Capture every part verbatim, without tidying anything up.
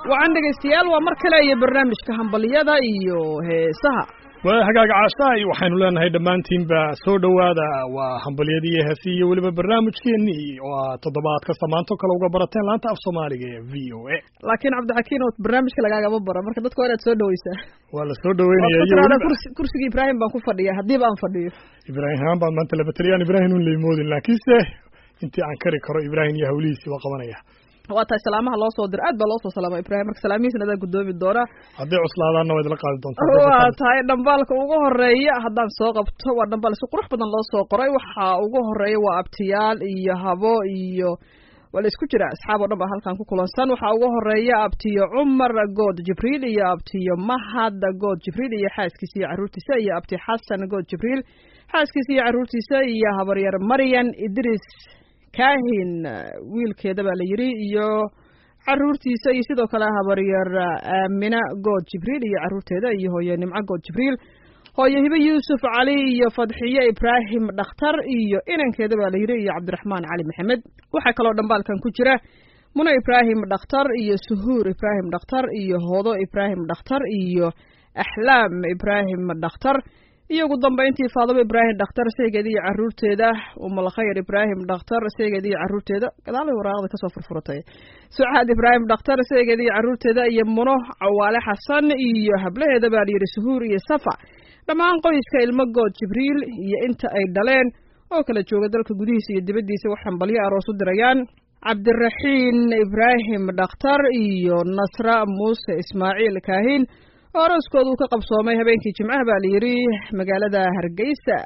وعندك استيال ومركلة يا برنامج كهمبلية iyo heesaha waa hagaaga caashaay waxaanu leenahay dhammaantiin ba soo dhawaada waa hambaliyadii heesii iyo waliba barnaamijkeennii oo toddobaad kasta maanta kale uga barateen laanta af Soomaaliga ee V O A laakiin Cabdixakiin oo barnaamijka lagaaga baro marka dadku waa soo dhawaysaa waa la soo dhaweynaya iyo kursiga Ibrahim baan ku fadhiyaa hadii baan fadhiyo Ibrahim baan maanta la bataliyaan Ibrahim uu leemoodin laakiinse intii aan kari karo Ibrahim iyo hawlihiisa waa qabanaya waata salaamaha loo soo diray aad baa loo soo salaamay Ibrahim marka salaamihiisna aad gudoomi doona haddii cuslaadaana way la qaadi doontaa waa tahay dambaalka ugu horeeya haddaan soo qabto waa dambaal si qurux badan loo soo qoray waxa ugu horeeya waa abtiyaal iyo habo iyo wala isku jira asxaab oo dhan ba halkan ku kulansan waxa ugu horeeya abtiyo Umar God Jibril iyo abtiyo Mahad God Jibril iyo xaaskiisa iyo caruurtiisa iyo abti Xasan God Jibril xaaskiisa iyo caruurtiisa iyo habaryar Maryan Idris kaahin wiilkeeda baa la yiri iyo caruurtiisa iyo sidoo kale habaryar Amina God Jibril iyo caruurteeda iyo hooyo Nimco God Jibril hooyo Hiba Yusuf Ali iyo Fadxiye Ibrahim Dhakhtar iyo inankeeda baa la yiri iyo Cabdiraxmaan Ali Maxamed waxa kale oo dambaalkan ku jira Muna Ibrahim Dhakhtar iyo Suhuur Ibrahim Dhakhtar iyo Hoodo Ibrahim Dhakhtar iyo Ahlaam Ibrahim Dhakhtar iyo ugu dambeyntii Faadimo Ibrahim Dhakhtar saygeedii iyo caruurteeda Umal Khayr Ibrahim Dhakhtar saygeedii iyo caruurteeda gadaal waraaqda ka soo furfuratay Sucaad Ibrahim Dhakhtar saygeedii iyo caruurteeda iyo Muno Cawaale Xasan iyo hablaheeda baa yiri Suhuur iyo Safa dhamaan qoyska ilmo God Jibril iyo inta ay dhaleen oo kala jooga dalka gudihiisa iyo dibadiisa waxaan balyo aroos u dirayaan Cabdiraxiin Ibrahim Dhakhtar iyo Nasra Muuse Ismaaciil Kaahin arooskoodu ka qabsoomay habeenkii Jimcaha baa la yiri magaalada Hargeysa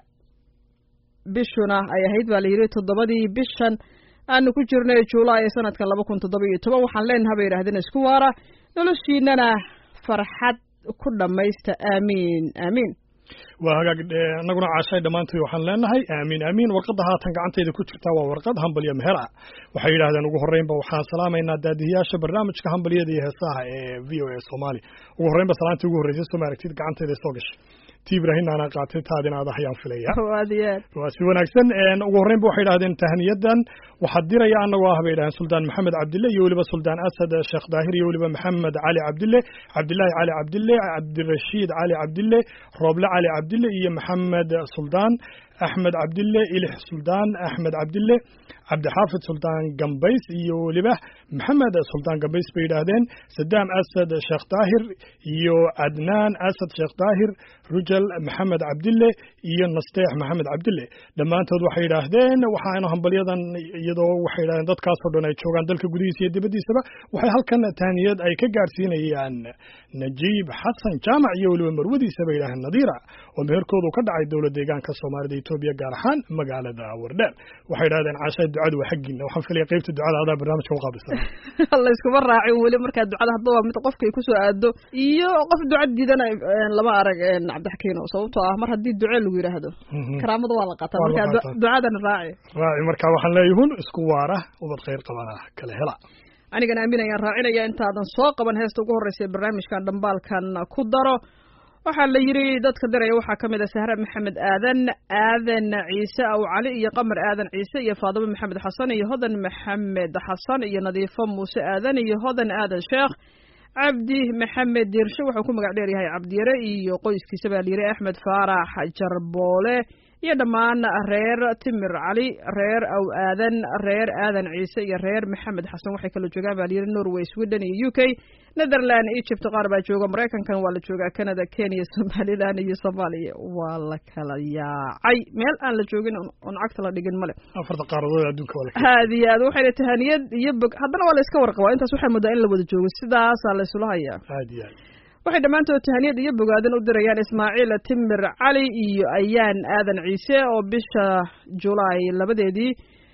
bishuna ay ahayd baa la yiri toddobadii bishan aanu ku jirnay Juulaay sanadka laba kun toddoba iyo toban waxaan leenahay bay yiraahdeen isku waara noloshiinana farxad ku dhamaysta aamiin aamiin waa hagaag anaguna caashay dhamaantii waxaan leenahay aamiin aamiin warqadda haatan gacantayda ku jirta waa warqad hambalyo meher ah waxay yiraahdeen ugu horeynba waxaan salaamaynaa daadiyaasha barnaamijka hambalyada iyo heesaha ee V O A Soomaali ugu horeynba salaantii ugu horeysay soo maaragtid gacantayda soo gashay Ibrahim ana qaatay taadina aad ayaan filaya waadiyad waa si wanaagsan een ugu horeynba waxay yiraahdeen tahniyadan waxa diraya anagoo ah bay yiraahdeen Suldaan Maxamed Cabdille iyo waliba Suldaan Asad Sheekh Daahir iyo waliba Maxamed Ali Cabdille Cabdullaahi Ali Cabdille Cabdirashiid Ali Cabdille Rooble Ali Cabdille iyo Maxamed Suldaan Ahmed Cabdille Ilih Suldaan Ahmed Cabdille Cabdixaafid Suldaan Gambays iyo waliba Maxamed Suldaan Gambays bay yiraahdeen Sadaam Asad Sheekh Daahir iyo Adnaan Asad Sheekh Daahir Rujal Maxamed Cabdille iyo Nasteex Maxamed Cabdille dhamaantood waxay yiraahdeen waxaanu hambalyadan iyadoo waxay yiraahdeen dadkaas oo dhan ay joogan dalka gudihiisa iyo dibadiisaba waxay halkan taaniyad ay ka gaarsiinayaan Najiib Xasan Jaamac iyo waliba marwadiisa bay yiraahdeen Nadiira oo meherkoodu ka dhacay dawladda deegaanka Soomaalida Itoobiya gaar ahaan magaalada Wardaan waxay yiraahdeen caashay ducadu waa xaqiina waxaan filay qaybta ducada adaa barnaamijka u qaabilsan Allah isku baraaci wali marka ducada hadba waa mid qofka ku soo aado iyo qof ducad diidana lama arag Cabdixakiin sababtoo ah mar hadii duco lagu yiraahdo karaamada waa la qaataa marka ducadan raaci raaci marka waxaan leeyahay isku waara ubad khayr qabana kala hela anigana aaminayaan raacinaya intaadan soo qaban heesta ugu horeysay barnaamijkan dambaalkan ku daro waxa la yiri dadka daraya waxa kamid ah Sahra Maxamed Aadan Aadan Ciise aw Cali iyo Qamar Aadan Ciise iyo Faadimo Maxamed Xasan iyo Hodan Maxamed Xasan iyo Nadiifo Muuse Aadan iyo Hodan Aadan Sheekh Cabdi Maxamed Dirsho wuxuu ku magac dheer yahay Cabdiyare iyo qoyskiisa baa la yiri Axmed Faarax Jarboole iyo dhamaan reer Timir Cali reer aw Aadan reer Aadan Ciise iyo reer Maxamed Xasan waxay kala joogaan baa la yiri Norway Sweden iyo U K Netherlands Egypt qaar baa jooga Mareykankan waa la joogaa Canada Kenya Somaliland iyo Soomaaliya waa la kala yaacay meel aan la joogin on cagta la dhigin male afarta qaaradood adduunka wala haadiyaad waxay tahaniyad iyo haddana waa la iska warqabaa intaas waxay muddaa in la wada joogo sidaas la isula hayaa haadiyaad waxay dhamaantood tahaniyad iyo bogaadan u dirayaan Ismaaciil Timir Cali iyo Ayaan Aadan Ciise oo bisha July labadeedii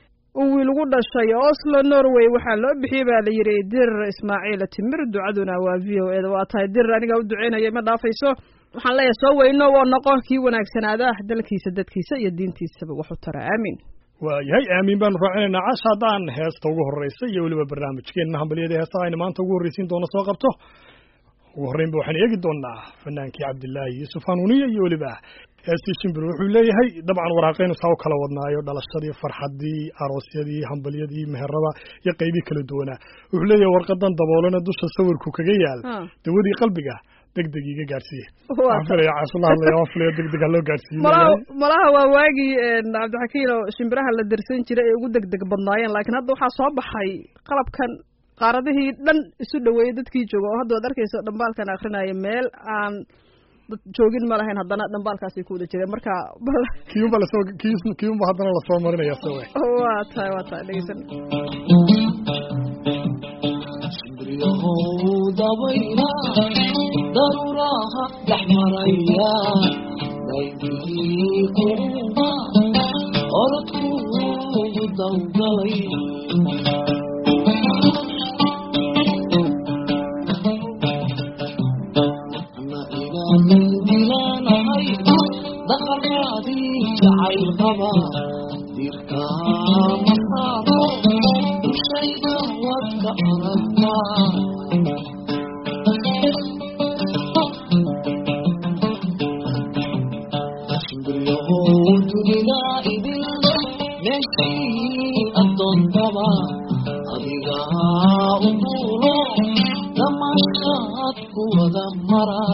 uu lagu dhashay Oslo Norway waxa loo bixiyay baa la yiri dir Ismaaciil Timir ducaduna waa V O A waa tahay dir aniga u duceynaya ma dhaafayso waxaan leeyahay soo weyno oo noqo kii wanaagsanaada dalkiisa dadkiisa iyo diintiisaba wax u tara aamin waayahay aamin baan raacinaa cashadan heesta ugu horeysay iyo waliba barnaamijkeena hambaliyada heesta ayna maanta ugu horeysiin doona soo qabto وهرين بوحنا يقدرنا فنان كي عبد الله يوسف هانونية يولبه هالشيء بروح ولايه طبعا وراقين وساو كلا ودنا يود على الشري فرحة دي عروسية دي حنبلية دي مهربة يقيبي كل دونا ولايه ورقدان دبولنا دوش الصور كوكجيال تودي قلبك دق دقيقة قارسية عفوا يا عسول الله يا عفوا دق دق الله قارسية مراه مراه واجي عبد الحكيم شمبرها اللي درسين كده يقول دق دق بالناين لكن هذا حصاب حي قلب كان qaaradihii dhan isu dhaweeyay dadkii jooga oo hadda wad arkayso dhambaalkan akhrinayo meel aan dad joogin ma lahayn haddana dhambaalkaasi ku wada jiray marka kiyuba la soo kiyuba haddana la soo marinaya soo waa tahay waa tahay dhegeysan dabayna daruraha dhexmaraya daydii kuma orodku dawgalay من دلانا هاي دخل هذه جعل غبا ديركا مصابو وشيدا وكأرقا أشبر يهود لنائد مشي أدون طبا أبيغا أطولو دمشقات قوة مرا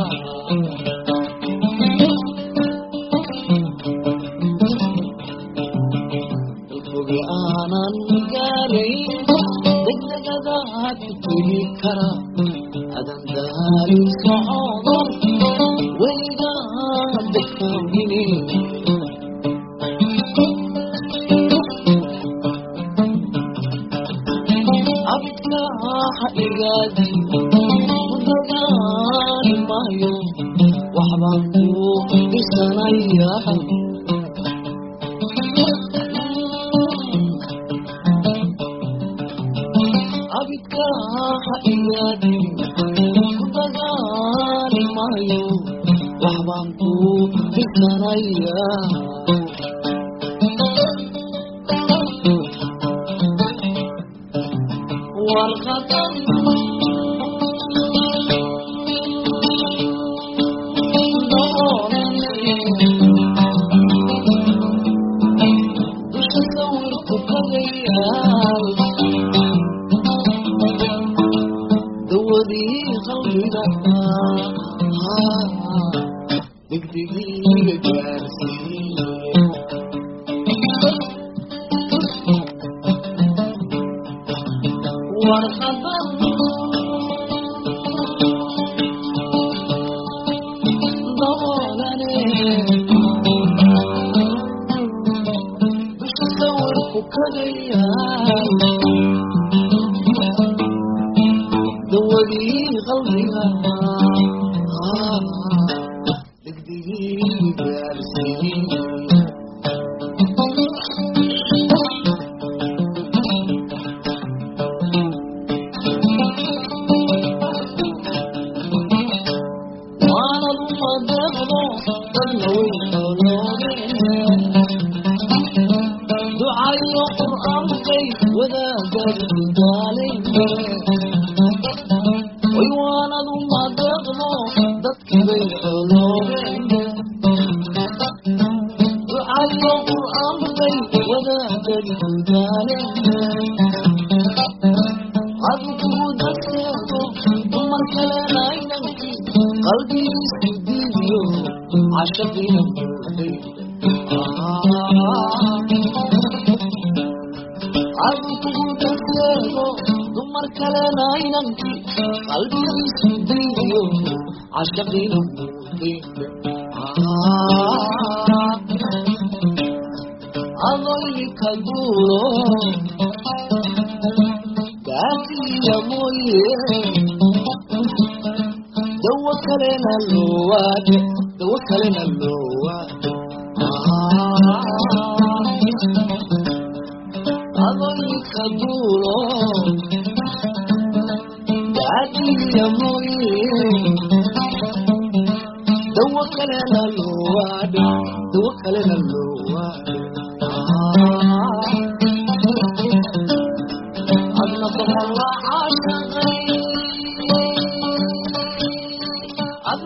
كرا أدم داري صعودا ويدا بكوني عبدك حقيقاتي ودقاني مايو وحبانكو بسنايا عبدك حقيقاتي ودقاني مايو وحبانكو بسنايا والخطر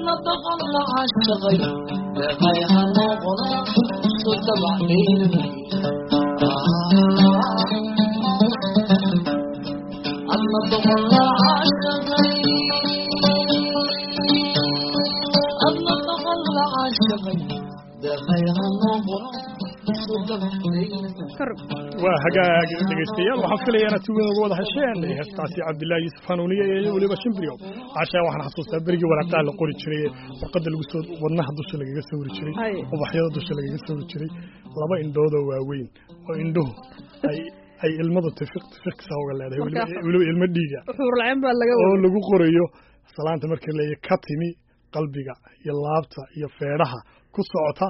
أنا تقلع الشغي لغيها نغنى تتبع ليلي أنا تقلع الشغي أنا تقلع الشغي لغيها نغنى تتبع ليلي waa hagaag dhegeystayaal waxaan filayaa inaad si weyn uga wada hesheen heestaasi cabdillaahi yuusuf hanuuniye iyo weliba shimbiriyo cashaa waxaan xasuustaa berigii waraaqaa la qori jiray warqadda lagu soo wadnaha dusha lagaga sawiri jiray ubaxyada dusha lagaga sawiri jiray laba indhoodoo waaweyn oo indhuhu ay ay ilmadu tifiq tifiqsa uga leedahay weliba ilmo dhiiga oo lagu qorayo salaanta markii leeyahay ka timi qalbiga iyo laabta iyo feedhaha ku socota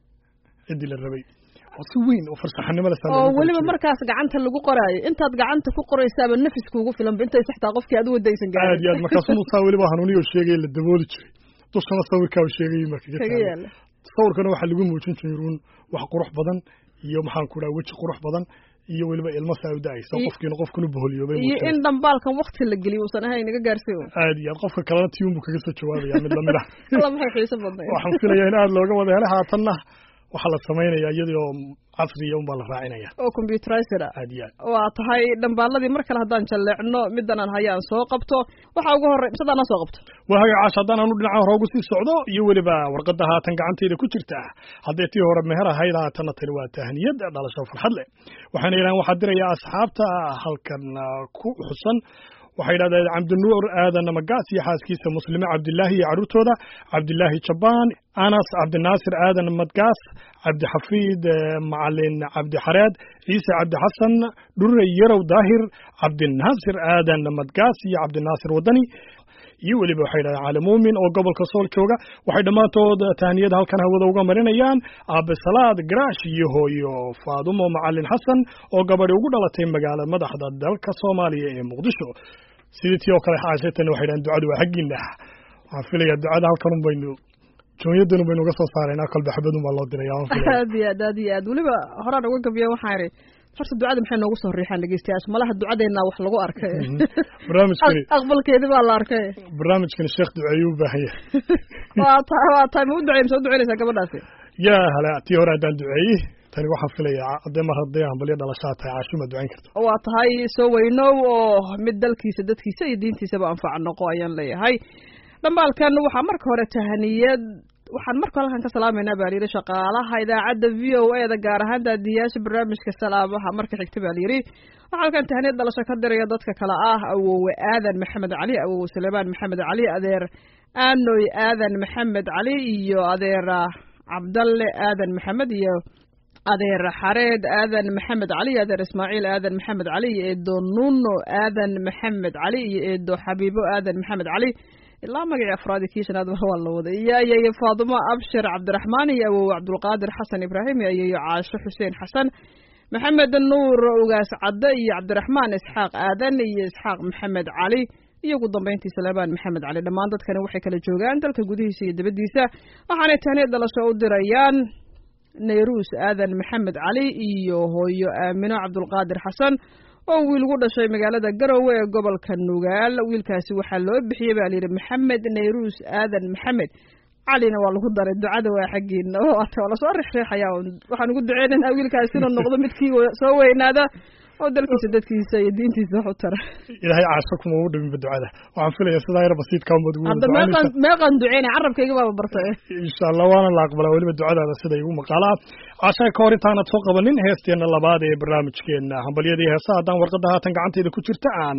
ciddii la rabay si weyn oo farsaxnimada saameeyay oo waliba markaas gacanta lagu qoraayo intaad gacanta ku qoraysaaba nafisku ugu filan intay saxtaa qofkii aad u wadaysan gaaray aad yaad markaas uu saa waliba hanuuniyo sheegay la dabooli jiray dushana sawirka uu sheegay markii ka sawirkana waxa lagu muujin jiray wax qurux badan iyo maxaan ku dhahay waji qurux badan iyo waliba ilmo saawda ay soo qofkiina qofkuna boholiyobay iyo in dambaalkan waqti la galiyo uusan ahayn naga gaarsiyo aad yaad qofka kalena tiyuun buu kaga soo jawaabaya mid lamid ah Allah ma xiiso badan waxaan filayaa in aad looga wada helo haatanna waxa la sameeynaya iyadoo casriya un baa la raacinaya oo computerized aad yaad waa tahay dhambaaladii mar kale haddaan jaleecno midan aan hayaan soo qabto waxa ugu horreey sadana soo qabto waa haga caash haddaan aanu dhinaca hore ugu sii socdo iyo weliba warqadda haatan gacantayda ku jirta haddii tii hore meher ahayd haatanna tani waa tahniyad dhalasho farxad leh waxaana yidhahan waxaa diraya asxaabta halkan ku xusan waxay yidhahdeen cabdinuur aadan magaas iyo xaaskiisa muslime cabdilaahi iyo carruurtooda cabdilaahi jabaan anas cabdinaasir aadan madgaas cabdixafiid macalin cabdixareed ciise cabdixasan dhurre yarow daahir cabdinaasir aadan madgaas iyo cabdinaasir wadani iyo weliba waxay yidhahdeen cali muumin oo gobolka sool jooga waxay dhammaantood tahniyada halkan hawada uga marinayaan aabesalaad garaash iyo hooyo faadumo macalin xasan oo gabadhi ugu dhalatay magaalada madaxda dalka soomaaliya ee muqdisho sidii tii oo kale xaasheetana waxay yidhahdeen ducadu waa xaggiina waxaan filayaa ducada halkan un baynu joonyadan un baynu uga soo saaraynaa kolba xabadun baa loo diraya aad iyo aad aad iyo aad weliba horaan uga gabiya waxaan idhi horta ducada maxay noogu soo riixaan dhegeystayaasha malaha ducadeena wax lagu arkay barnaamijkani aqbalkeeda baa la arkay barnaamijkani sheekh duceeyo u baahan yahay waa tahay waa tahay ma u duceyn soo duceynaysaa gabadhaasi yaa hala tii hore haddaan duceeyey tani waxaan filayaa haddee mar haddii hambalyo dhalashaa tahay caashuma ducayn karto waa tahay soo weynow oo mid dalkiisa dadkiisa iyo diintiisaba anfaca noqo ayaan leeyahay dhambaalkan waxaa marka hore tahaniyad waxaan marka halkan ka salaamaynaa baa layidhi shaqaalaha idaacadda v o a da gaar ahaan daadiyaasha barnaamijka salaabaha marka xigta baa layidhi waxaa halkan tahaniyad dhalasho ka diraya dadka kale ah awowe aadan maxamed cali awowe suleymaan maxamed cali adeer aanoy aadan maxamed cali iyo adeer cabdalle aadan maxamed iyo adeer xareed aadan maxamed cali iyo adeer ismaaciil aadan maxamed cali iyo eedo nuno aadan maxamed cali iyo eedo xabiibo aadan maxamed cali ilaa magacii afraadi kii shanaad waa la waday iyo ayayo faadumo abshir cabdiraxmaan iyo awow cabdulqaadir xasan ibraahim iyo ayayo caasho xuseen xasan maxamed nuur ugaas cadde iyo cabdiraxmaan isxaaq aadan iyo isxaaq maxamed cali iyo ugu dambeyntii salebaan maxamed cali dhammaan dadkani waxay kala joogaan dalka gudihiisa iyo dibaddiisa waxaanay tahniyad dhalasho u dirayaan nayruus aadan maxamed cali iyo hooyo aamino cabdulqaadir xasan oo wiil ugu dhashay magaalada garowe ee gobolka nugaal wiilkaasi waxaa loo bixiyey baa layidhi maxamed nayruus aadan maxamed calina waa lagu daray ducada waa xaggiina waa lasoo rixreexaya waxaan ugu duceynaynaa wiilkaasi inuu noqdo midkii soo weynaada oo dalkiisa dadkiisa iyo diintiisa wax u tara ilaahay caasho kuma ugu dhiminba ducada waxaan filayaa sidaa yar basiidka umad ugu hadda meeqan meeqan duceynay carabkayga baaba bartay insha allah waana la aqbalaa weliba ducadaada sida igu maqaalaa caashay ka hor intaanad soo qabanin heesteena labaad ee barnaamijkeena hambalyadii heesaha haddaan warqadda haatan gacantayda ku jirta aan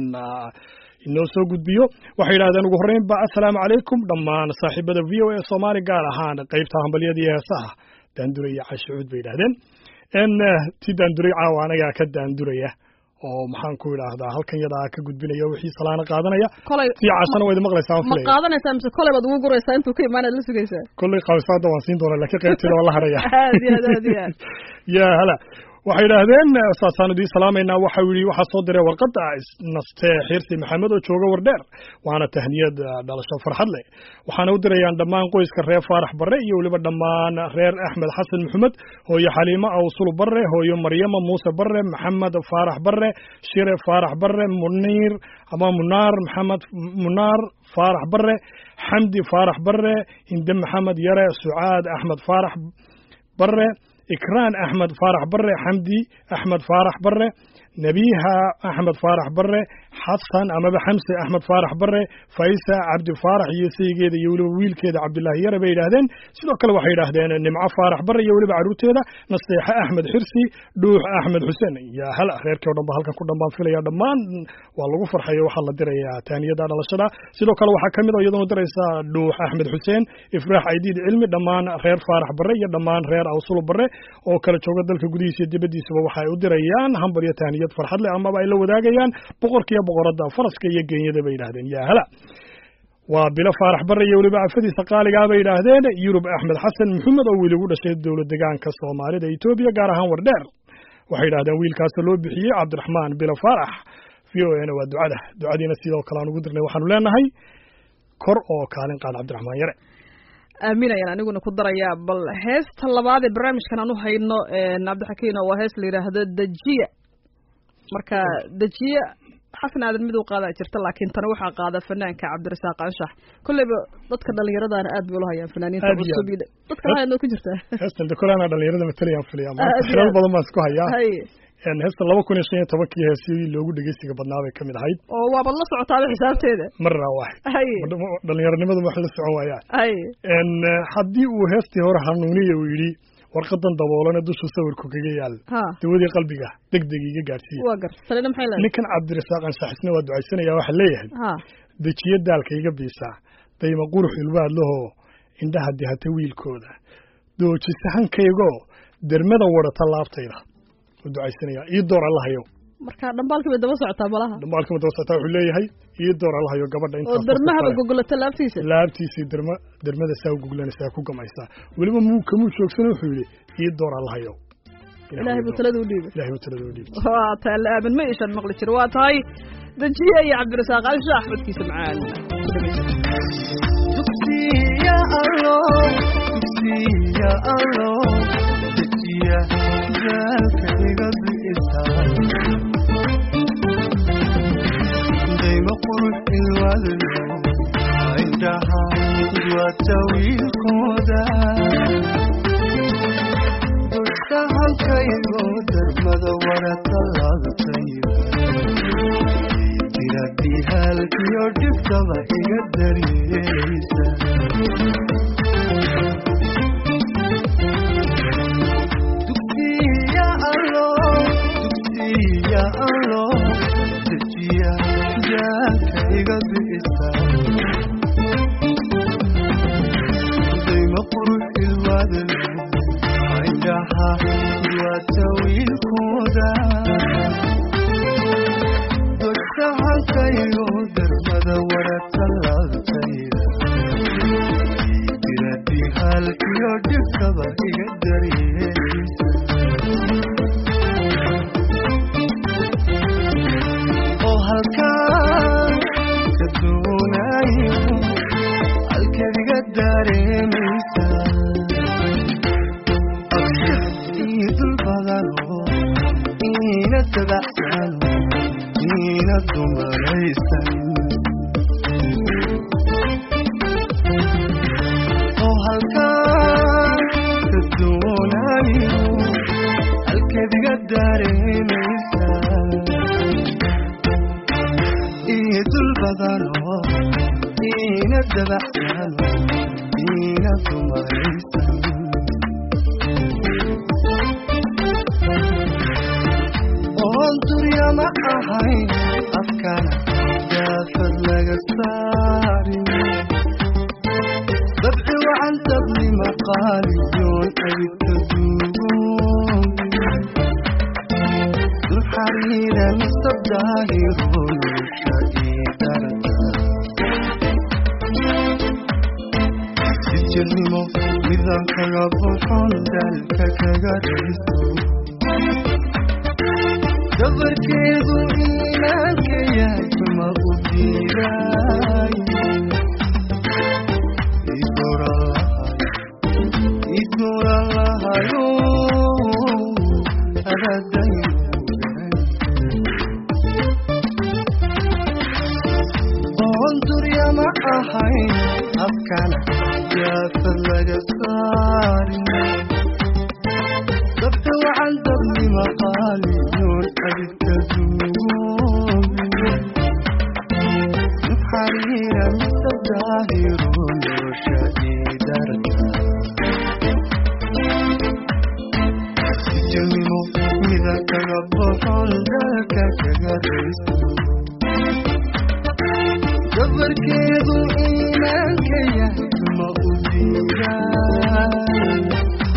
inoo soo gudbiyo waxay yidhahdeen ugu horreyn ba assalaamu calaykum dhammaan saaxiibada v o a soomaali gaar ahaan qaybta hambalyadii heesaha daandure iyo caashicuud bay yidhahdeen n ti daanduray caawa anagaa ka daanduraya oo maxaan ku idhaahdaa halkan yadaa ka gudbinaya wixii salaana qaadanaya si caashana waad maqlaysaa ma qaadanaysaa mise kolay baad ugu guraysaa intuu ka imaanaad la sugaysaa kollay qaawisaada waan siin doonaa laakiin qaybteeda waa la haraya aad iyo aad aad iyo aad ya hala waxay yidhaahdeen saasaan idiin salaamaynaa waxa yidhi waxaa soo diray warqadda nastee xirsi maxamed oo jooga wardheer waana tahniyad dhalasho farxad leh waxaana u dirayaan dhammaan qoyska reer faarax barre iyo weliba dhammaan reer axmed xasan maxamed hooyo xaliimo awsul barre hooyo maryama muuse barre maxamed faarax barre shire faarax barre muniir ama munaar maxamed munaar faarax barre xamdi faarax barre hinde maxamed yare sucaad axmed faarax barre إكران أحمد فارح برة حمدي أحمد فارح برة نبيها أحمد فارح برة حسن أما بحمسة أحمد فارح برة فايسة عبد فارح يسي كده يولو ويل كده عبد الله يرى بيرهدين سلو كل واحد يرهدين نمع فارح برة يولو بعروت هذا نصيحة أحمد حرسي دوح أحمد حسين يا هلا خير كده بهالك كده بانفيل يا دمان والله غفر حي وحلا دري يا تاني يدار على الشرع سلو كل واحد كمل ويدون دريسا دوح أحمد حسين إفراح عيديد علمي دمان خير فارح برة يا دمان خير أوصل برة oo kala jooga dalka gudihiisa dibadiisaba waxay u dirayaan hambar iyo taaniyad farxad leh ama ay la wadaagayaan boqorkiiyo boqorada faraska iyo geeyada bay yiraahdeen yaa hala waa bila faarax barre iyo waliba afadiisa qaaliga bay yiraahdeen Yurub Axmed Xasan Maxamed oo wiil ugu dhashay dawlad deegaanka Soomaalida Itoobiya gaar ahaan Wardheer waxay yiraahdeen wiilkaas loo bixiyay Cabdiraxmaan bila Faarax fiyoena waa ducada ducadiina sidoo kale aan ugu dirnay waxaanu leenahay kor oo kaalin qaad Cabdiraxmaan yare آمين يعني أنا قلنا كدر يا بل هست طلبات البرامج كنا نوها إنه نبدأ حكينا وهست اللي هذا دجية مركا دجية حسنا هذا المدو قاعدة ترتل لكن تروح قاعدة فنان كعبد الرزاق أنشح كل ضدك اللي يرد أنا أدب والله يا فنانين تبصبي ضدك هاي إنه كجرته هست عند كل أنا اللي يرد مثلي يا فلان خلال بعض ما سكوا هيا يعني هست الله كون يشين توكي هسي لوجو دقيسي قبضناه كمل هاي أو والله صعود على حساب تيده مرة واحد هاي اللي يرد نمد محل السعوة يا هاي إن حدي وهستي هو حنونية ويري ورقة دبولنا دوس وسوي كوكيجيال تودي قلبي جا دق دقيقة قارسية وقر سلنا محلا نكن عبد الرزاق عن سحسنا ودعي سنة يا واحد ليه ها دكية دالك يجبيسا دايما قروح الواد له عندها دي هتويل كودا دو تسحن كيجو درمدا ورا طلاب طيرة ودعي سنة يا يدور الله يوم marka dhambalka bay daba socotaa malaha dhambalka ma daba socotaa wuxuu leeyahay ii door Allah iyo gabadha inta oo darmaha ba gogolata laabtiisa laabtiisa darma darmada saa gogolanaysa ku gamaysa waliba muu kamu joogsan wuxuu yiri ii door Allah iyo Ilaahay buu talada u dhiibay Ilaahay buu talada u dhiibay waa taa aamin ma ishan maqli jir waa tahay dajiye iyo Cabdirasaaq Anshax xudkiisa macaan ya Allah ya Allah dajiye jalkayga biistaa قرح الوالد عندها وتويل كودا دستها الكيغو درمد ورد الله طيب ترديها الكيور تفتبع يقدر يسا دكتي يا الله دكتي يا الله تجيا جاكيغا بإستا زي ما قرح الوادل عندها وتوي الكودا دوشها الكيو درمدا ورد الله تيدا ترديها الكيو دفتبا يقدر يسا halkaan ka doonayo halkadiga dareemaysa ii dul badano iina tabacsano iina dumaraysan oo halkaan ka doonayo halkadiga dareemaysa dul badano iina dabacsano iina dumaraysan oon durya ma ahayn afkana daafad laga saarin dabci wacan tabni maqaaliyoon abidka duugoon dul xariira mistabdaahiroon jirnimo midaan kaga buuxoon daalka kaga dhayso dabarkeedu iimaanka yahay ma u diidaay idoran lahayo adadayo oon durya ma ahayn afkana yaafad laga saarin dabta wacan dabnima qaaliyoon abidka duugoobin xariira mise daahiro nolosha idarta sijamimo mida kaga boqon dalka kaga raysto dabarkeedu iimaanka yahay ma u diidaay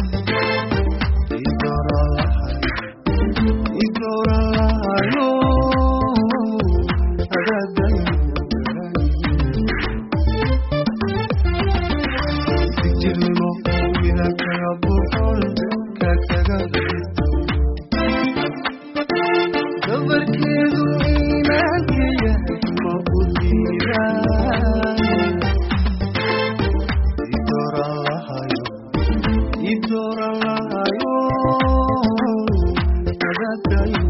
idoran lahayo adadayo sijirnimo mida kaga boqon dalka kaga raysto dabarkeedu iimaanka yahay ma u diidaay idoran lahayo idoran lahayo adadayo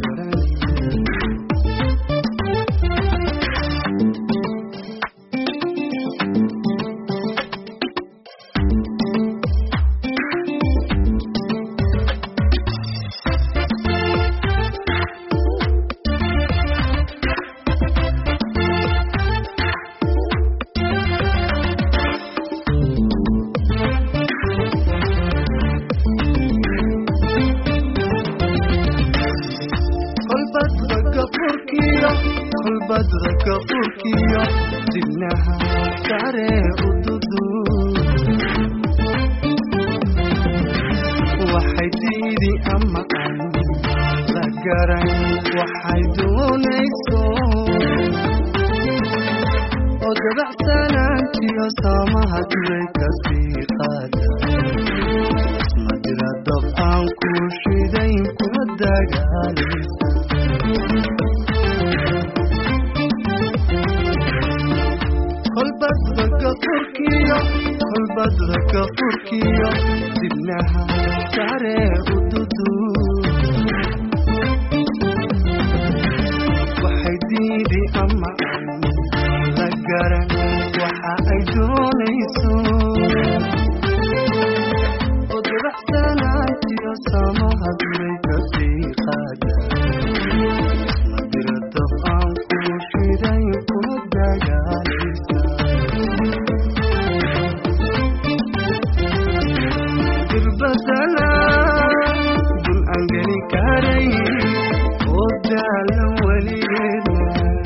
badrka furkiyo dibnaha sare u dudu waxay diidi ama aan la garan waxay doonayso oo dabacsanaantiyo saamaha duray kasii qaada ma jira dab aan ku shidayn kuma dagaalaysa badrka furkiyo badrka furkiyo dibnaha sare u dudu waxay diidi ama aan la garan waxa ay doonayso oo dabacsanaantiyo saamaha duray kasii qaada ma jira dab aan ku shiday kuma dagaalaysa irbadana dul aan geli karay oo daalan weligeedna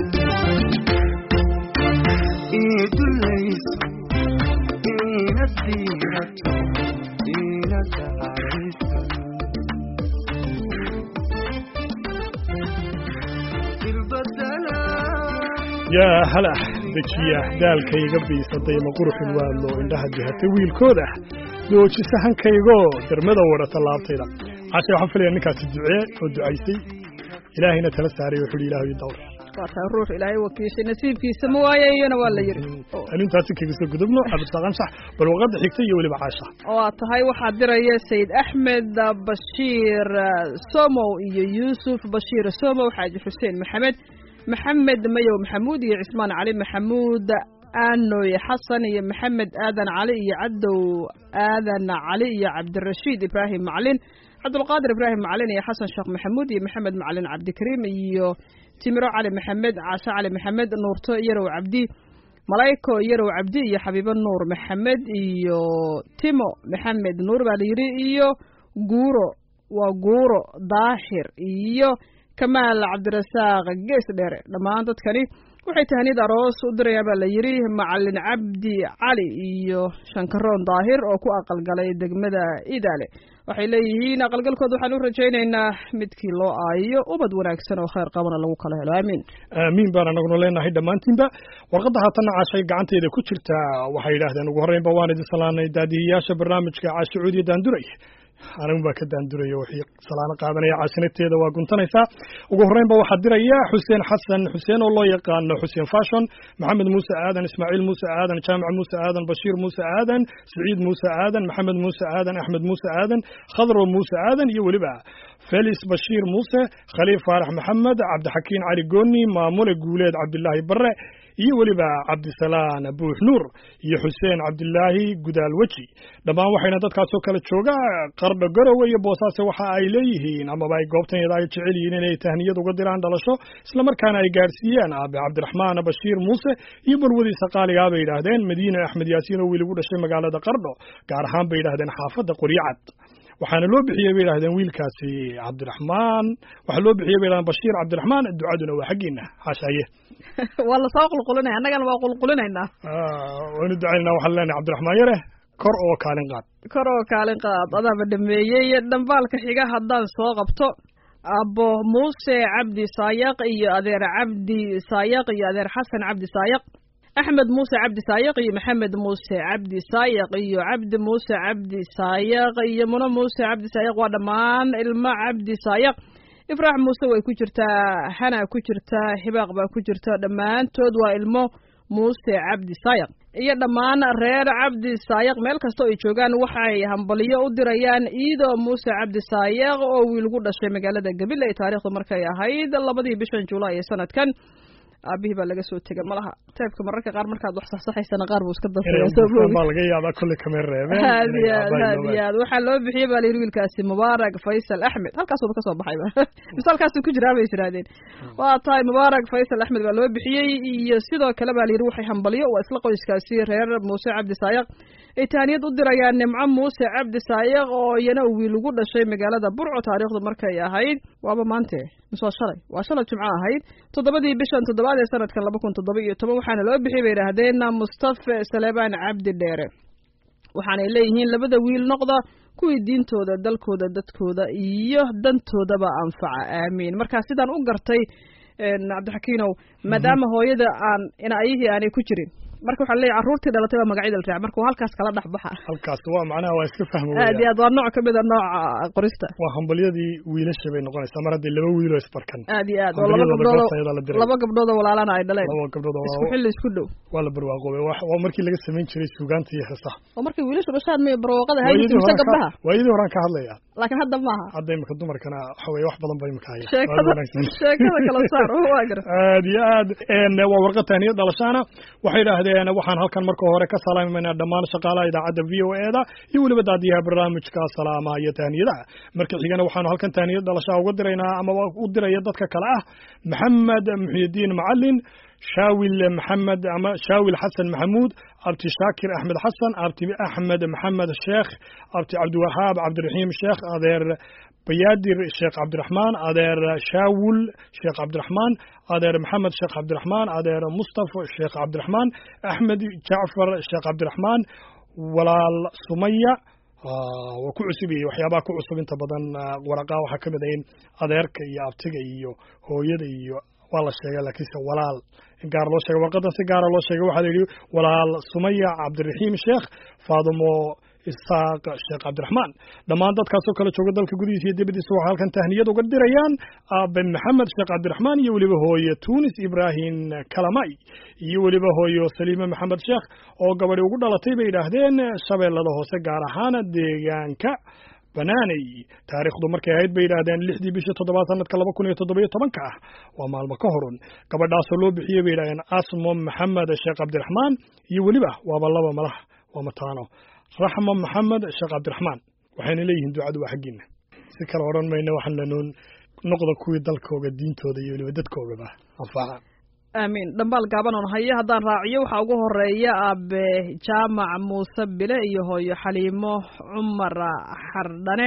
ii dulayso iina diirato iina dacayso irbadana yaa halah dejiya daalkayga biisaday ma quruxin waadlo indhaha jihatay wiilkooda doojisa hankaygo darmada wada tallaabtayda cashe waxaan filaya ninkaasi ducee oo ducaysay ilaahayna tala saaray wuxuu yidhi ilaahay dawr waa taa ruux ilaahay wakiishay nasiibkiisa ma waayayana waa la yidhi anintaasi kaga soo gudubno cabdisaqan shax bal waqada xigta iyo weliba caasha waa tahay waxaa diraya sayid axmed bashiir somow iyo yuusuf bashiir somow xaaji xuseen maxamed maxamed mayow maxamuud iyo cismaan cali maxamuud anoy xasan iyo maxamed aadan cali iyo cadow aadan cali iyo cabdirashiid ibraahim macalin cabdulqaadir ibraahim macalin iyo xasan sheekh maxamuud iyo maxamed macalin cabdikariim iyo timiro cali maxamed caasho cali maxamed nuurto yarow cabdi malayko yarow cabdi iyo xabiibo nuur maxamed iyo timo maxamed nuur baa la yidhi iyo guuro waa guuro daahir iyo kamaal cabdirasaaq gees dheere dhammaan dadkani waxay tahaniyad aroos u dirayaan baa la yidhi macalin cabdi cali iyo shankaroon daahir oo ku aqalgalay degmada idaale waxay leeyihiin aqalgalkooda waxaan u rajaynaynaa midkii loo aayo ubad wanaagsan oo khayr qabana lagu kala helo aamiin aamiin baan anaguna leenahay dhammaantiinba warqadda haatanna caashay gacanteeda ku jirta waxay yidhaahdeen ugu horreynba waan idin salaanay daadihiyaasha barnaamijka caashicuud iyo daanduray anigu baa ka daanduraya wixii salaano qaadanaya caasinateeda waa guntanaysaa ugu horreynba waxaa diraya xuseen xasan xuseen oo loo yaqaano xuseen fashon maxamed muuse aadan ismaaciil muuse aadan jaamac muuse aadan bashiir muuse aadan siciid muuse aadan maxamed muuse aadan axmed muuse aadan khadro muuse aadan iyo weliba felis bashiir muuse khaliil faarax maxamed cabdixakiin cali gooni maamule guuleed cabdilaahi barre iyo weliba cabdisalaan buux nuur iyo xuseen cabdilaahi gudaal weji dhammaan waxayna dadkaasoo kale jooga qardho garowe iyo boosaaso waxa ay leeyihiin amaba ay goobtanyada ay jecel yihiin inay tahniyad uga diraan dhalasho islamarkaana ay gaarsiiyaan aabe cabdiraxmaan bashiir muuse iyo balwadiisa qaaligaa bay yidhaahdeen madiine axmed yaasiin oo wiil ugu dhashay magaalada qardho gaar ahaan bay yidhahdeen xaafadda qoryacad waxaana loo bixiyey bay yidhahdeen wiilkaasi cabdiraxmaan waxaa loo bixiyey bay yidhahdeen bashiir cabdiraxmaan ducaduna waa xaggiina xaashaaye waa lasoo qulqulinaya annagana waa qulqulinaynaa waynu ducaynaa waxaan leenahay cabdiraxmaan yare kor oo kaalin qaad kor oo kaalin qaad adaaba dhameeyey dhambaalka xiga haddaan soo qabto abo muuse cabdi saayaq iyo adeer cabdi saayaq iyo adeer xasan cabdi saayaq axmed muuse cabdi saayaq iyo maxamed muuse cabdi saayaq iyo cabdi muuse cabdi saayaq iyo muno muuse cabdi saayaq waa dhammaan ilmo cabdi saayaq ifraax muuse way ku jirtaa hana ku jirtaa hibaaq baa ku jirta dhammaantood waa ilmo muuse cabdi saayaq iyo dhammaan reer cabdi saayaq meel kastoo ay joogaan waxay hambaliyo u dirayaan iido muuse cabdi saayaq oo wiil gu dhashay magaalada gabiley ee taariikhdu markay ahayd labadii bishan julaay ee sanadkan aabihii baa laga soo tegay malaha teebka mararka qaar markaad wax saxsaxaysana qaar buu iska danfaya laga yaabaa kulli kama reebeen aad iyo aad aad iyo aad waxaa loo bixiyey baa layidhi wiilkaasi mubaarak faysal axmed halkaasuba kasoo baxayba misaalkaasuu ku jiraa bay yidhaahdeen waa tahay mubaarak faysal axmed baa loo bixiyey iyo sidoo kale baa layidhi waxay hambalyo waa isla qoyskaasi reer muuse cabdi saayaq ay taaniyad u dirayaan nimco muuse cabdi saayaq oo iyana wiil ugu dhashay magaalada burco taariikhdu markay ahayd waaba maante mise waa shalay waa shalay jimco ahayd toddobadii bishan toddobaad ee sanadkan laba kun toddoba iyo toban waxaana loo bixiyey bay yidhaahdeen mustafa saleebaan cabdi dheere waxaanay leeyihiin labada wiil noqda kuwii diintooda dalkooda dadkooda iyo dantoodaba anfaca aamiin markaa sidaan u gartay cabdixakiinow maadaama hooyada aan inayihii aanay ku jirin marka waxaa leeyahay carruurtii dhalatay waa magacyada la raac marka waa halkaas kala dhex baxa halkaas waa macnaha waa iska fahmo aad iyo aad waa nooc kamid a nooca qorista waa hambalyadii wiilasha bay noqonaysaa mar haddii laba wiiloo isbarkan aad iyo aad oo laba gabdhood laba gabdhood oo walaalana ay dhaleen laba gabdhood oo isku xilli isku dhow waa la barwaaqoobay waa markii laga samayn jiray suugaanta iyo heesaha oo markii wiilashu dhashaan may barwaaqada hay'adda mise gabdhaha waayadii horaan ka hadlaya laakiin hadda maaha hadda imika dumarkana waxa weeye wax badan bay imika hayaan sheekada sheekada kala saar waa gar aad iyo aad een waa warqad tahniyad dhalashaana waxay yidhaahdeen waxaan halkan marka hore ka salaamayna dhammaan shaqaalaha idaacadda v o e da iyo weliba daadiyaha barnaamijka salaamaha iyo tahniyadaha marka xigana waxaanu halkan tahniyad dhalashaa uga diraynaa ama u diraya dadka kale ah maxamed muxyidiin macalin shaawil maxamed ama shaawil xasan maxamuud abti shaakir axmed xasan abti axmed maxamed sheekh abti cabdiwahaab cabdiraxiim sheekh adeer bayaadir sheekh cabdiraxmaan adeer shaawul sheekh cabdiraxmaan adeer maxamed sheekh cabdiraxmaan adeer mustafa sheekh cabdiraxmaan axmed jacfar sheekh cabdiraxmaan walaal sumaya waa ku cusubiyey waxyaabaha ku cusub inta badan waraqaa waxaa ka mid ah in adeerka iyo abtiga iyo hooyada iyo waa la sheegay laakiinse walaal in gaar loo sheegay warqadan si gaara loo sheegay waxaa la yidhi walaal sumaya cabdiraxiim sheekh faadimo isaaq sheekh cabdiraxmaan dhammaan dadkaasoo kale jooga dalka gudihiisa iyo dibadiisa waxaa halkan tahniyad uga dirayaan aabe maxamed sheekh cabdiraxmaan iyo weliba hooye tunis ibraahim kalamay iyo weliba hooyo saliime maxamed sheekh oo gabadhi ugu dhalatay bay yidhaahdeen shabeellada hoose gaar ahaan deegaanka banaaney taariikhdu markay ahayd bay yidhaahdeen lixdii bishii toddobaad sanadka laba kun iyo toddoba iyo tobanka ah waa maalmo ka horun gabadhaasoo loo bixiyey bay yidhahdeen asmo maxamed sheekh cabdiraxmaan iyo weliba waaba laba malaha waa mataano raxmo maxamed sheekh cabdiraxmaan waxayna leeyihiin ducadu waa xaggiina si kale odhan mayna waxaan lanoon noqda kuwii dalkooga diintooda iyo weliba dadkoogaba anfaca aamiin dhambaal gaaban oon hayo haddaan raaciyo waxaa ugu horeeya aabe jaamac muuse bile iyo hooyo xaliimo cumar xardhane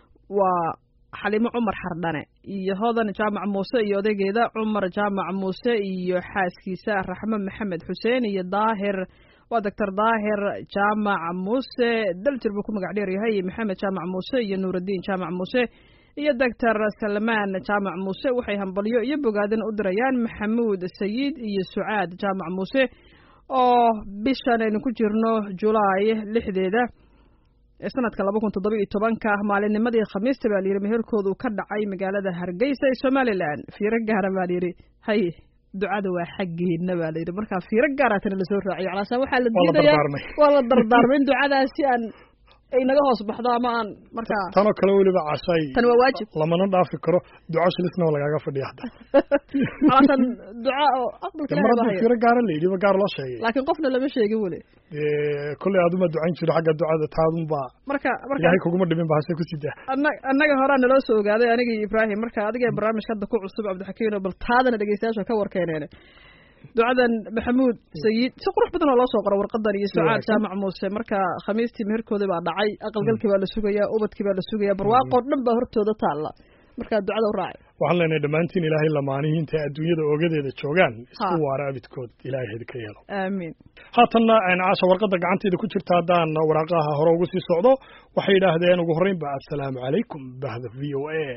waa xaliimo cumar xardhane iyo hodan jaamac muuse iyo odaygeeda cumar jaamac muuse iyo xaaskiisa raxmo maxamed xuseen iyo daahir waa doctor daahir jaamac muuse daljir buu ku magac dheer yahay iyo maxamed jaamac muuse iyo nuuraddiin jaamac muuse iyo doctor salmaan jaamac muuse waxay hambalyo iyo bogaadin u dirayaan maxamuud sayid iyo sucaad jaamac muuse oo bishan aynu ku jirno julaay lixdeeda ee sanadka laba kun toddoba iyo tobanka maalinnimadii khamiista baa layidhi meherkoodu ka dhacay magaalada Hargeysa ee Somaliland fiiro gaara baa layidhi hay ducada waa xaggeena baa layidhi markaa fiiro gaaraatana lasoo raaciyo calaasaan waxaa la diidayaa waa la dardaarmay in ducadaasi aan ay naga hoos baxdo ama aan markaa tanoo kale weliba cashay tan waa waajib lamana dhaafi karo duco shilisna waa lagaaga fadhiya hadda calaasaan duca oo aqbalka ilaahay baa fiiro gaara la yidhi ba gaar loo sheegay laakiin qofna lama sheegin weli kolley aad uma ducayn jiro xagga ducada taadunba marka marka ilaahay kuguma dhimin ba hase ku sidaa annaga horaa naloo soo ogaaday aniga iyo Ibrahim marka adiga barnaamijka hadda ku cusub Cabdixakiin oo bal taadana dhageystayaasha ka warkeeneen ducadan Maxamuud Sayid si qurux badan oo loo soo qoray warqadan iyo su'aal jaamac Muuse marka khamiistii meherkooda baa dhacay aqalgalkii baa la sugayaa ubadkii baa la sugayaa barwaaqo dhan baa hortooda taala marka ducada u raacay waxaan leenahay dhamaantiin ilaahay lamaanihiin inta adduunyada oogadeeda joogaan isku waara abidkood ilaahay hadi ka yeelo aamin haatanna aan caasha warqada gacanteeda ku jirta haddaan waraaqaha hore ugu sii socdo waxay yidhaahdeen ugu horreyn ba assalaamu calaykum bahda v o a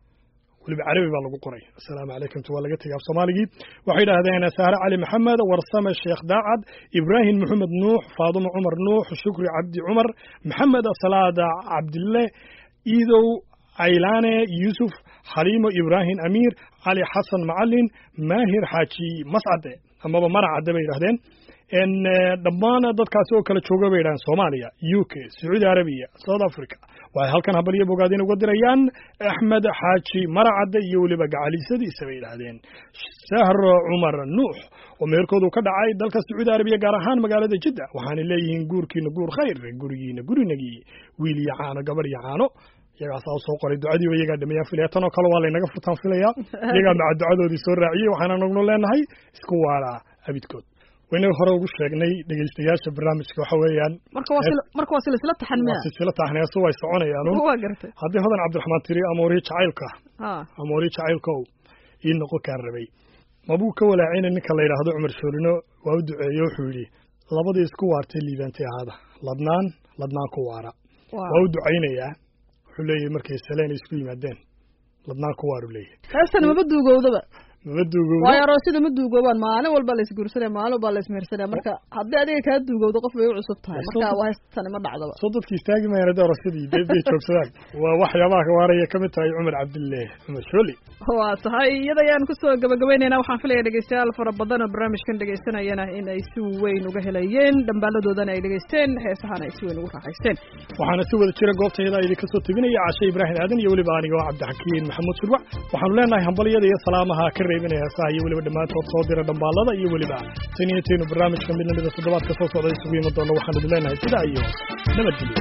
weliba carabi baa lagu qoray assalaamu calaykum waa laga tegay af soomaaligii waxay yidhaahdeen sahre cali maxamed warsame sheekh daacad ibraahim maxamed nuux faadumo cumar nuux shukri cabdi cumar maxamed salaada cabdille iidow caylaane yuusuf xaliimo ibraahim amiir cali xasan macalin maahir xaaji mascade amaba maracade bay yidhahdeen n dhammaan dadkaasi oo kala jooga bay yidhahdeen soomaaliya u k sacuudi arabiya south africa waxay halkan habaliyo bogaadin uga dirayaan axmed xaaji maracade iyo weliba gacaliisadiisa bay yidhaahdeen sahro cumar nuux oo meherkoodu ka dhacay dalka sacuudi arabiya gaar ahaan magaalada jidda waxaanay leeyihiin guurkiina guur khayr gurigiina gurinagii wiil iyo caano gabadh iyo caano iyagaasaa u soo qoray ducadiiba iyagaa dhameeyaan filaya tanoo kale waa laynaga furtaan filayaa iyagaa maca ducadoodii soo raaciyey waxaana nagno leenahay isku waaraa abidkood waynaga hore ugu sheegnay dhegeystayaasha barnaamijka waxa weeyaan marka waa sila marka waa silsila taxan miya silsila taxan heesu way soconayaan waa gartay haddii hodan cabdiraxmaan tiri amoori jacaylka ah amoori jacaylkow ii noqon kaan rabay mabuu ka walaacina ninka la yidhaahdo cumar shoolino waa u duceeye wuxuu yidhi labadii isku waartay liibaantay ahaada ladnaan ladnaan ku waara waa u ducaynayaa wuxuu leeyahay markay saleen isku yimaadeen ladnaan ku waaru leeyahay heestan maba duugowdaba maba duugowdo waayo aroosida ma duugoobaan maalin walba la isguursanaya maalin walba la ismehersanaya marka haddii adiga kaa duugowdo qof bay u cusub tahay marka waa heestani ma dhacdaba soo dadki istaagi mayaan haddii aroosadii bay joogsadaan waa waxyaabaha ka waaraya ka mid tahay cumar cabdille cumar shooli waa tahay iyada ayaan kusoo gabagabaynaynaa waxaan filaya dhegeystayaal fara badan oo barnaamijkan dhegeysanayana in ay si weyn uga helayeen dhambaaladoodana ay dhegeysteen heesahana ay si weyn ugu raaxaysteen waxaana si wada jira goobtayada idinka soo tebinaya cashe ibraahim aadan iyo weliba aniga oo cabdixakiin maxamuud surwac waxaanu leenahay hambalyada iyo salaamaha ka reebinaya heesaha iyo weliba dhammaantood soo dira dhambaalada iyo weliba tan iyo taynu barnaamijka mid lamida toddobaadka soo socda isugu iman doona waxaanu idin leenahay sidaa iyo nabadgelyo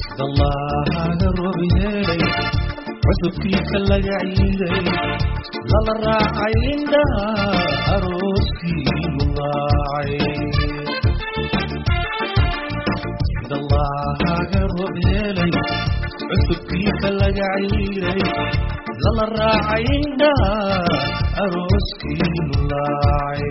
dallaaga roobyeelay cusubkiisa laga ciiday lala raacay indhaha arooskii mulaacay dallaaga roobyeelay cusubkiisa laga ciiday lala raacay indhaha arooskii mulaacay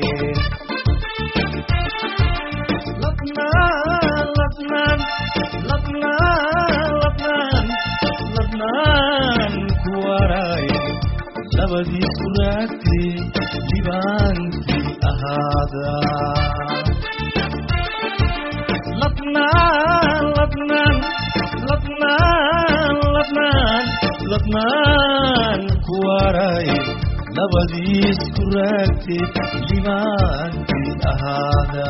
ladnaan ladnaan ladnaan ladnaan ladnaan ku waaraay labadii ku raagtay libaankii ahaada ladnaan ladnaan ladnaan ladnaan ladnaan ku waaraay labadii ku raagtay libaankii ahaada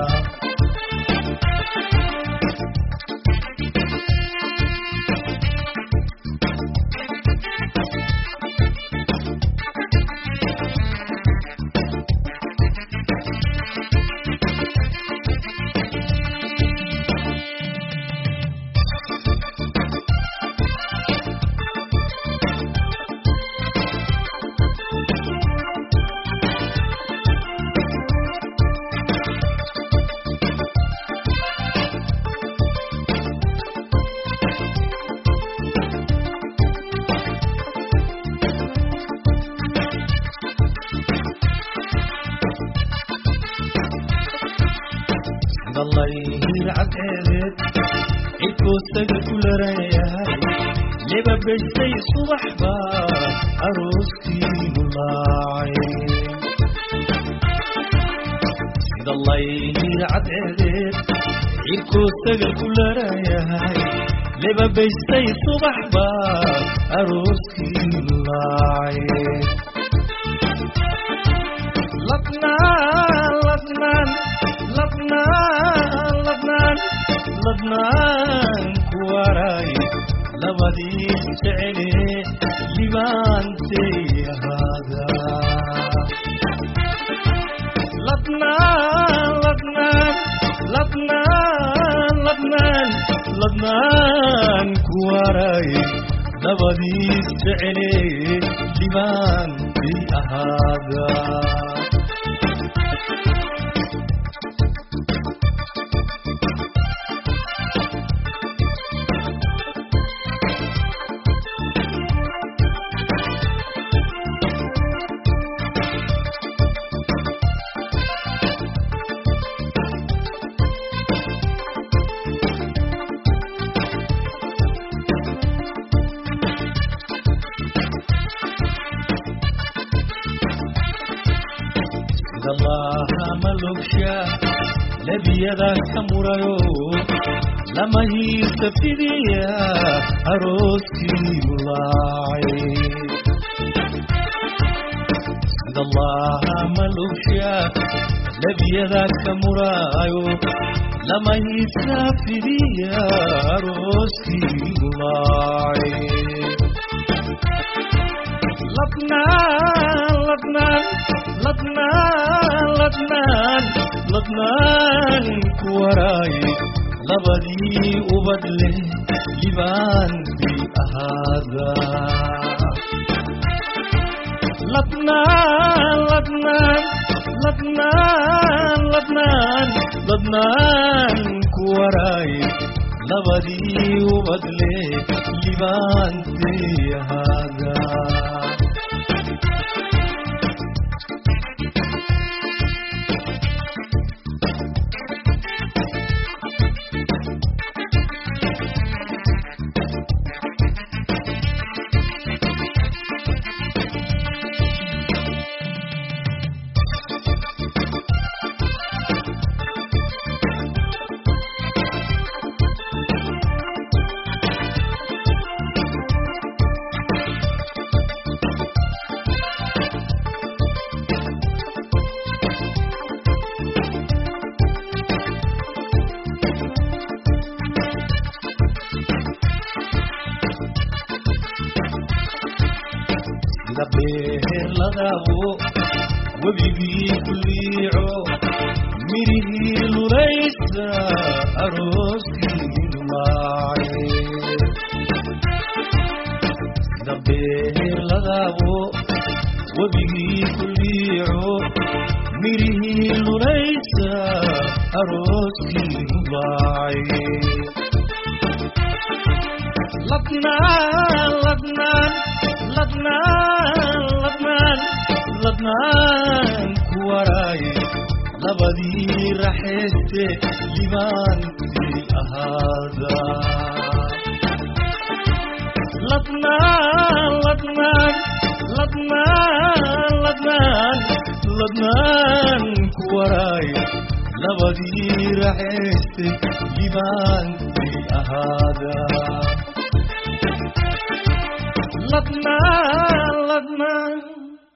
dallayhir cadceedeed cidkoosaga ku larayahay leba beshay subax baa arooskii mulaacay dallayhir cadceedeed cidkoosaga ku larayahay لبا بيستي صبح با أروسي لاعي لبنان لبنان لبنان لبنان لبنان كواراي لبدي سعلي لبان هذا لبنان لبنان لبنان لبنان لبنان كواراي لبدي سعلي لبان هذا الله ملوكشا لبي ذاك مرايو لما هي تفيديا أروسي ملاعي الله ملوكشا لبي ذاك مرايو لما هي تفيديا أروسي ملاعي لبنان لبنان لبنان لبنان لبنان كوراي لبدي وبدله لبان بهذا لبنان لبنان لبنان لبنان لبنان كوراي لبدي وبدله لبان بهذا لبيه لداو وبيبي كليعو مريه لريسا أروسي دماعي لبيه لداو وبيبي كليعو مريه لريسا أروسي دماعي لبنان لبنان لبنان لبنان لبنان كوراي لبدي رحت لبان في هذا لبنان لبنان لبنان لبنان لبنان كوراي لبدي رحت لبان في هذا لبنان لبنان